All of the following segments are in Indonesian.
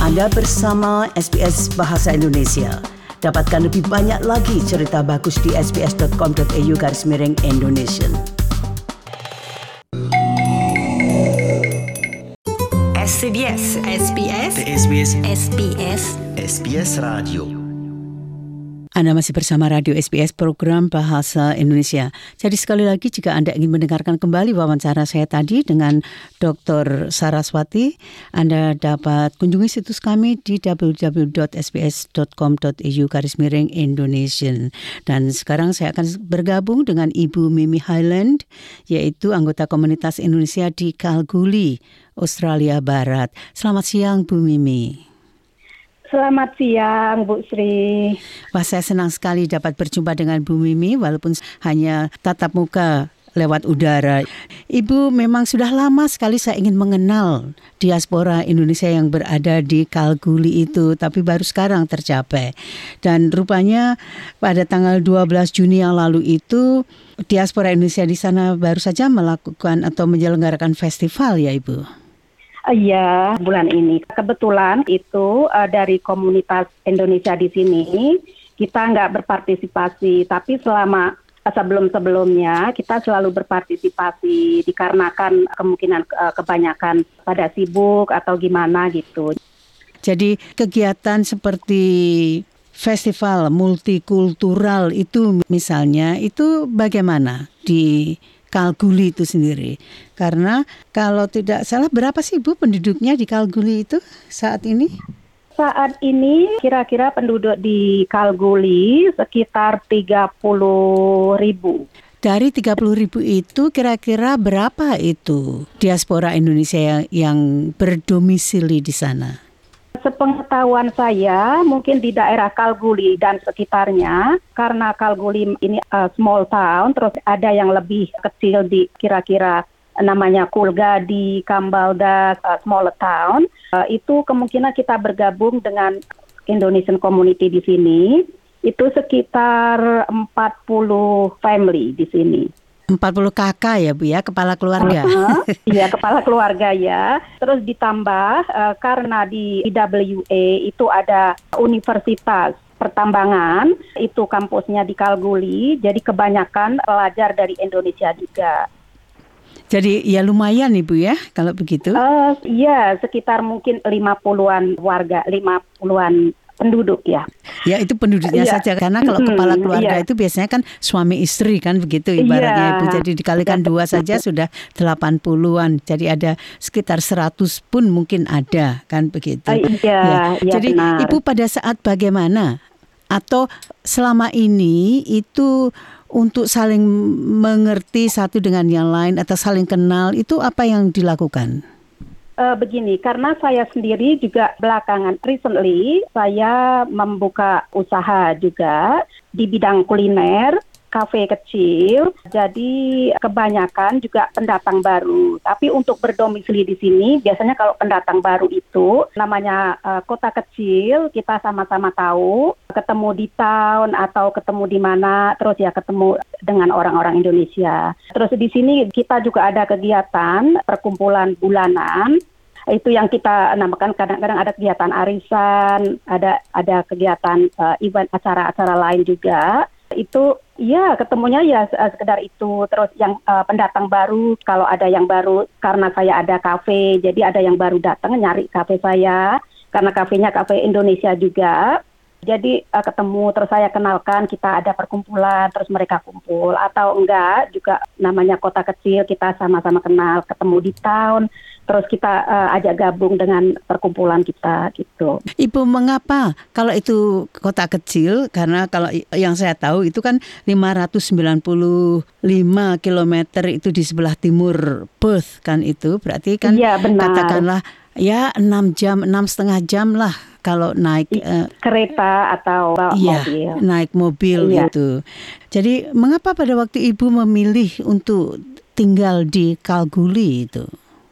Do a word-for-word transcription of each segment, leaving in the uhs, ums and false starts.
Anda bersama S B S Bahasa Indonesia. Dapatkan lebih banyak lagi cerita bagus di sbs.com.au garis miring Indonesian. S B S, S B S, S B S, S B S, S B S Radio. Anda masih bersama Radio S B S Program Bahasa Indonesia. Jadi sekali lagi jika Anda ingin mendengarkan kembali wawancara saya tadi dengan Doktor Saraswati, Anda dapat kunjungi situs kami di w w w dot s b s dot com dot a u garis miring Indonesian. Dan sekarang saya akan bergabung dengan Ibu Mimi Highland, yaitu anggota komunitas Indonesia di Kalgoorlie, Australia Barat. Selamat siang Bu Mimi. Selamat siang, Bu Sri. Wah, saya senang sekali dapat berjumpa dengan Bu Mimi walaupun hanya tatap muka lewat udara. Ibu, memang sudah lama sekali saya ingin mengenal diaspora Indonesia yang berada di Kalgoorlie itu, tapi baru sekarang tercapai. Dan rupanya pada tanggal dua belas Juni yang lalu itu, diaspora Indonesia di sana baru saja melakukan atau menyelenggarakan festival ya, Ibu? Iya, bulan ini. Kebetulan itu uh, dari komunitas Indonesia di sini, kita nggak berpartisipasi. Tapi selama uh, sebelum-sebelumnya, kita selalu berpartisipasi dikarenakan kemungkinan uh, kebanyakan pada sibuk atau gimana gitu. Jadi kegiatan seperti festival multikultural itu misalnya, itu bagaimana di Kalgoorlie itu sendiri? Karena kalau tidak salah berapa sih Bu penduduknya di Kalgoorlie itu saat ini? Saat ini kira-kira penduduk di Kalgoorlie sekitar tiga puluh ribu. Dari tiga puluh ribu itu kira-kira berapa itu diaspora Indonesia yang, yang berdomisili di sana? Sepengetahuan saya, mungkin di daerah Kalgoorlie dan sekitarnya, karena Kalgoorlie ini uh, small town, terus ada yang lebih kecil di kira-kira namanya Coolgardie, Kambalda, uh, smaller town, uh, itu kemungkinan kita bergabung dengan Indonesian community di sini, itu sekitar empat puluh family di sini. empat puluh kakak ya Bu ya, kepala keluarga. Iya, uh-huh. kepala keluarga ya. Terus ditambah uh, karena di I W A itu ada universitas pertambangan, itu kampusnya di Kalgoorlie, jadi kebanyakan pelajar dari Indonesia juga. Jadi ya lumayan Ibu ya kalau begitu? Uh, iya, sekitar mungkin lima puluhan warga, lima puluhan penduduk ya. Ya itu penduduknya iya. saja, karena kalau kepala keluarga iya. itu biasanya kan suami istri kan begitu ibaratnya iya. Ibu. Jadi dikalikan dua saja sudah delapan puluhan. Jadi ada sekitar seratus pun mungkin ada kan begitu. Uh, iya, ya. iya Jadi benar. Ibu pada saat bagaimana? Atau selama ini itu untuk saling mengerti satu dengan yang lain atau saling kenal, itu apa yang dilakukan? Uh, begini, karena saya sendiri juga belakangan recently saya membuka usaha juga di bidang kuliner, kafe kecil. Jadi kebanyakan juga pendatang baru. Tapi untuk berdomisili di sini, biasanya kalau pendatang baru itu namanya uh, kota kecil, kita sama-sama tahu, ketemu di town atau ketemu di mana, terus ya ketemu dengan orang-orang Indonesia. Terus di sini kita juga ada kegiatan perkumpulan bulanan. Itu yang kita namakan, kadang-kadang ada kegiatan arisan, ada ada kegiatan uh, event acara-acara lain juga. Itu ya ketemunya ya sekedar itu. Terus yang uh, pendatang baru, kalau ada yang baru, karena saya ada kafe, jadi ada yang baru datang nyari kafe saya, karena kafenya kafe Indonesia juga. Jadi uh, ketemu, terus saya kenalkan, kita ada perkumpulan, terus mereka kumpul. Atau enggak, juga namanya kota kecil, kita sama-sama kenal, ketemu di town, terus kita uh, ajak gabung dengan perkumpulan kita gitu. Ibu, mengapa kalau itu kota kecil? Karena kalau yang saya tahu itu kan lima ratus sembilan puluh lima kilometer itu di sebelah timur Perth kan itu. Berarti kan ya, katakanlah ya enam jam, enam setengah jam lah kalau naik uh, kereta atau iya, mobil. naik mobil iya. itu. Jadi mengapa pada waktu Ibu memilih untuk tinggal di Kalgoorlie itu?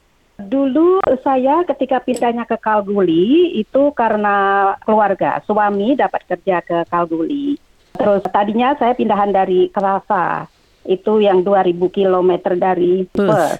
Dulu saya ketika pindahnya ke Kalgoorlie itu karena keluarga, suami dapat kerja ke Kalgoorlie. Terus tadinya saya pindahan dari Karasa, itu yang dua ribu kilometer dari Perth.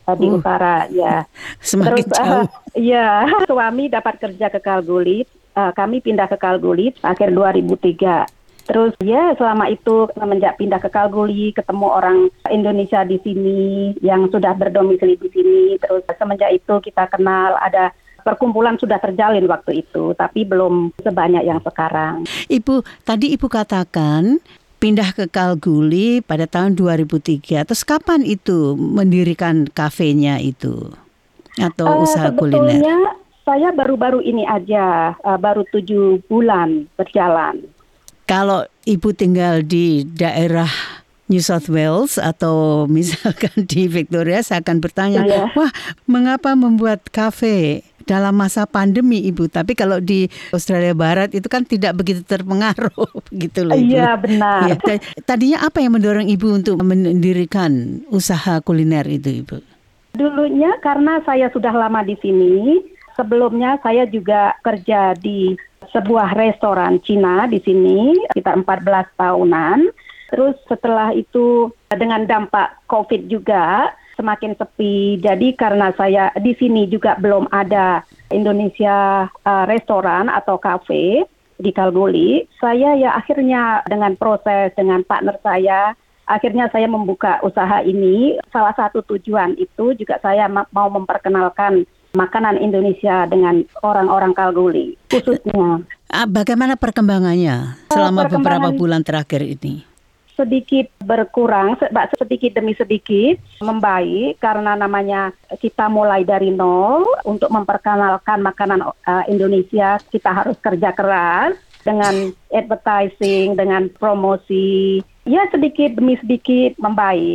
uh, di Oh. utara ya. Semakin Terus jauh. uh, ya suami dapat kerja ke Kalgoorlie, uh, kami pindah ke Kalgoorlie akhir dua ribu tiga. Terus ya selama itu semenjak pindah ke Kalgoorlie ketemu orang Indonesia di sini yang sudah berdomisili di sini. Terus semenjak itu kita kenal, ada perkumpulan sudah terjalin waktu itu, tapi belum sebanyak yang sekarang. Ibu, tadi Ibu katakan pindah ke Kalgoorlie pada tahun dua ribu tiga. Terus kapan itu mendirikan kafenya itu? Atau Uh, usaha kuliner? sebetulnya saya baru-baru ini aja, uh, baru tujuh bulan berjalan. Kalau Ibu tinggal di daerah New South Wales atau misalkan di Victoria, saya akan bertanya, Iya. wah mengapa membuat kafe dalam masa pandemi Ibu? Tapi kalau di Australia Barat itu kan tidak begitu terpengaruh begitu loh Ibu. Iya benar. Ya, tadinya apa yang mendorong Ibu untuk mendirikan usaha kuliner itu Ibu? Dulunya karena saya sudah lama di sini, sebelumnya saya juga kerja di sebuah restoran Cina di sini sekitar empat belas tahunan. Terus setelah itu dengan dampak COVID juga semakin sepi. Jadi karena saya di sini juga belum ada Indonesia uh, restoran atau kafe di Kalgoorlie, saya ya akhirnya dengan proses dengan partner saya, akhirnya saya membuka usaha ini. Salah satu tujuan itu juga saya ma- mau memperkenalkan makanan Indonesia dengan orang-orang Kalgoorlie khususnya. Ah, bagaimana perkembangannya selama beberapa perkembangan- bulan terakhir ini? Sedikit berkurang, se- sedikit demi sedikit membaik karena namanya kita mulai dari nol untuk memperkenalkan makanan uh, Indonesia. Kita harus kerja keras dengan advertising, dengan promosi. Ya sedikit demi sedikit membaik.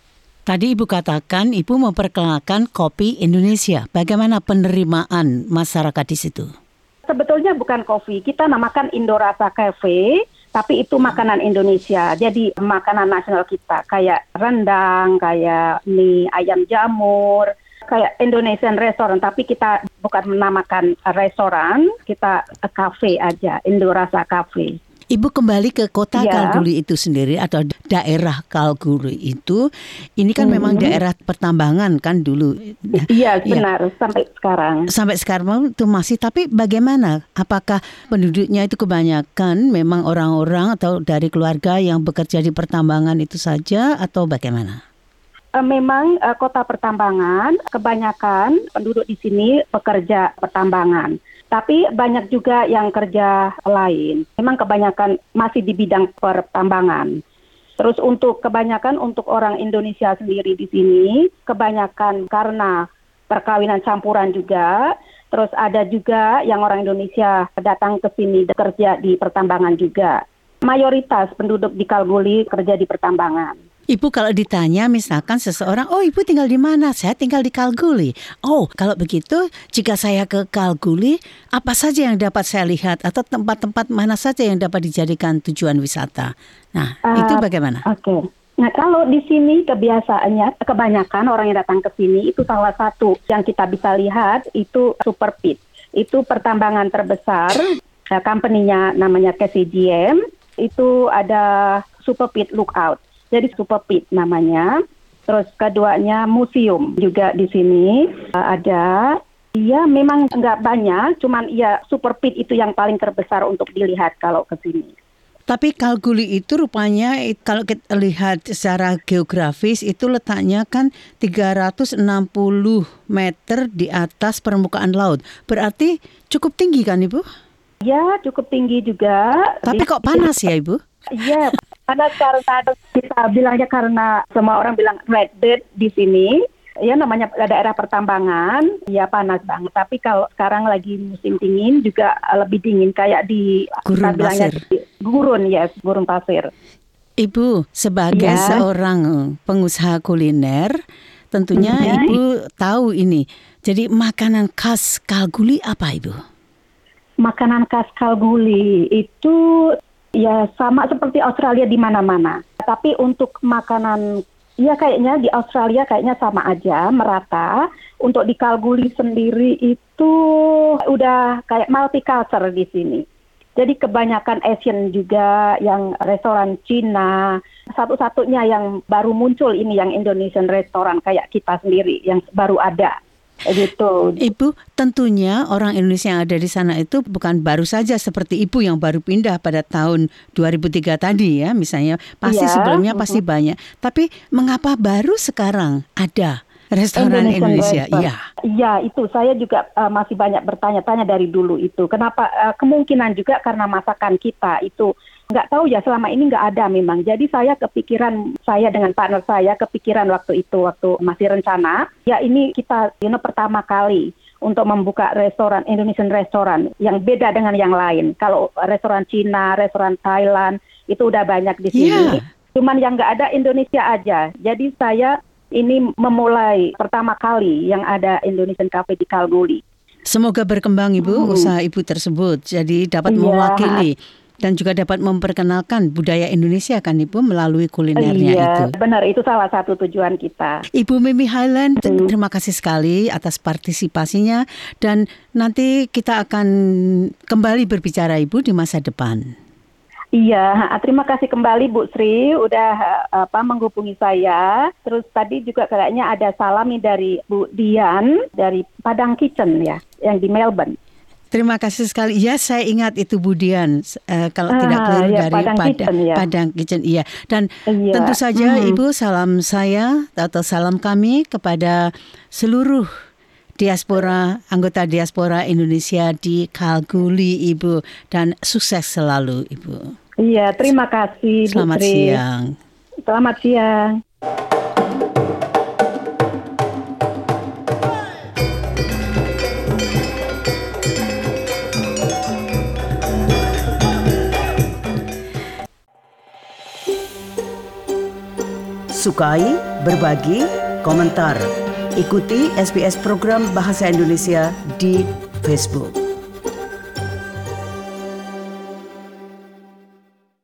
Tadi Ibu katakan Ibu memperkenalkan kopi Indonesia. Bagaimana penerimaan masyarakat di situ? Sebetulnya bukan kopi, kita namakan Indorasa Cafe, tapi itu makanan Indonesia. Jadi makanan nasional kita kayak rendang, kayak mie ayam jamur, kayak Indonesian restaurant, tapi kita bukan menamakan restoran, kita cafe aja, Indorasa Cafe. Ibu kembali ke kota Ya. Kalgoorlie itu sendiri atau daerah Kalgoorlie itu, ini kan Hmm. memang daerah pertambangan kan dulu. Iya benar, sampai sekarang. Sampai sekarang itu masih, tapi bagaimana? Apakah penduduknya itu kebanyakan memang orang-orang atau dari keluarga yang bekerja di pertambangan itu saja atau bagaimana? Uh, memang uh, kota pertambangan, kebanyakan penduduk di sini pekerja pertambangan. Tapi banyak juga yang kerja lain. Memang kebanyakan masih di bidang pertambangan. Terus untuk kebanyakan untuk orang Indonesia sendiri di sini, kebanyakan karena perkawinan campuran juga. Terus ada juga yang orang Indonesia datang ke sini bekerja di pertambangan juga. Mayoritas penduduk di Kalgoorlie kerja di pertambangan. Ibu kalau ditanya misalkan seseorang, oh ibu tinggal di mana? Saya tinggal di Kalgoorlie. Oh kalau begitu jika saya ke Kalgoorlie, apa saja yang dapat saya lihat atau tempat-tempat mana saja yang dapat dijadikan tujuan wisata? Nah Uh, itu bagaimana? Oke. Okay. Nah kalau di sini kebiasaannya, kebanyakan orang yang datang ke sini itu salah satu yang kita bisa lihat itu Super Pit. Itu pertambangan terbesar, uh, company-nya namanya K C G M, itu ada Super Pit Lookout. Jadi Super Pit namanya. Terus keduanya museum juga di sini uh, ada. Iya memang nggak banyak, cuman ya Super Pit itu yang paling terbesar untuk dilihat kalau ke sini. Tapi Kalgoorlie itu rupanya kalau kita lihat secara geografis itu letaknya kan tiga ratus enam puluh meter di atas permukaan laut. Berarti cukup tinggi kan Ibu? Ya cukup tinggi juga. Tapi Di- kok panas ya Ibu? Iya, karena karena kita bilangnya karena semua orang bilang red dirt di sini, ya namanya daerah pertambangan, ya panas banget. Tapi kalau sekarang lagi musim dingin juga lebih dingin kayak di Gurun kita bilangnya pasir. di- gurun, yes, gurun pasir. Ibu sebagai Ya. seorang pengusaha kuliner, tentunya Ya. Ibu tahu ini. Jadi makanan khas Kalgoorlie apa Ibu? Makanan khas Kalgoorlie itu ya sama seperti Australia di mana-mana. Tapi untuk makanan, ya kayaknya di Australia kayaknya sama aja, merata. Untuk di Kalgoorlie sendiri itu udah kayak multicultural di sini. Jadi kebanyakan Asian juga, yang restoran Cina. Satu-satunya yang baru muncul ini yang Indonesian restoran kayak kita sendiri yang baru ada. Gitu. Ibu, tentunya orang Indonesia yang ada di sana itu bukan baru saja seperti Ibu yang baru pindah pada tahun dua ribu tiga tadi ya, misalnya. Pasti Iya. sebelumnya pasti banyak. Tapi mengapa baru sekarang ada restoran Indonesia? Iya. Iya, itu saya juga uh, masih banyak bertanya-tanya dari dulu itu. Kenapa? Uh, kemungkinan juga karena masakan kita itu nggak tahu ya, selama ini nggak ada memang. Jadi saya kepikiran, saya dengan partner saya kepikiran waktu itu, waktu masih rencana, ya ini kita you know, pertama kali untuk membuka restoran, Indonesian restoran yang beda dengan yang lain. Kalau restoran Cina, restoran Thailand, itu udah banyak di sini. Yeah. Cuman yang nggak ada Indonesia aja. Jadi saya ini memulai pertama kali yang ada Indonesian Cafe di Kalgoorlie. Semoga berkembang Ibu, Hmm. usaha Ibu tersebut. Jadi dapat Iya. mewakili dan juga dapat memperkenalkan budaya Indonesia kan Ibu melalui kulinernya Iya, itu. benar, itu salah satu tujuan kita. Ibu Mimi Highland, Hmm. terima kasih sekali atas partisipasinya dan nanti kita akan kembali berbicara Ibu di masa depan. Iya, terima kasih kembali Bu Sri udah apa menghubungi saya. Terus tadi juga kayaknya ada salami dari Bu Dian dari Padang Kitchen ya, yang di Melbourne. Terima kasih sekali. Ya, saya ingat itu Budian. Uh, kalau Ah, tidak keliru ya, dari Padang Padang Kitchen, ya. Padang Kitchen, iya. Dan Iya. tentu saja Hmm. Ibu, salam saya atau salam kami kepada seluruh diaspora, anggota diaspora Indonesia di Kalgoorlie Ibu, dan sukses selalu Ibu. Iya, terima kasih Bu Selamat Sri. siang. Selamat siang. Sukai, berbagi, komentar. Ikuti S B S program Bahasa Indonesia di Facebook.